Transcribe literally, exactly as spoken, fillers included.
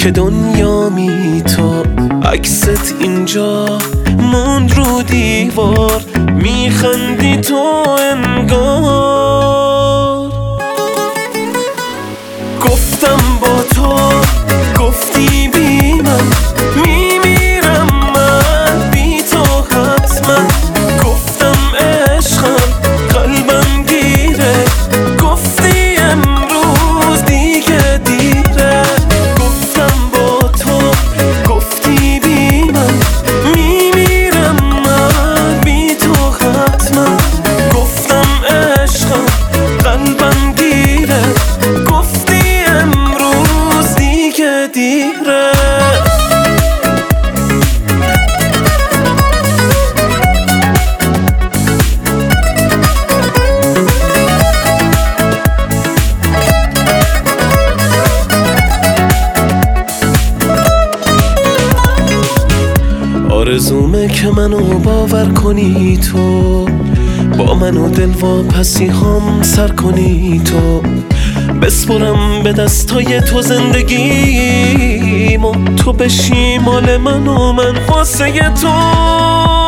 که دنیامی تو عکست اینجا موند رو دیوار، میخندی تو انگار. گفتم با تو، گفتی بی من میمیرم من بی تو حتما. گفتم عشقم قلبم گیره، گفتی امروز دیگه دیره. گفتم با تو، گفتی بی من میمیرم من بی تو حتما. گفتم عشقم قلبم گیره، گفتی امروز دیگه دیره. آرزومه که منو باور کنی تو، با منو دل واپسی هم سر کنی تو. بسپرم به دستای تو زندگیمو، تو بشی مال من و من واسه تو.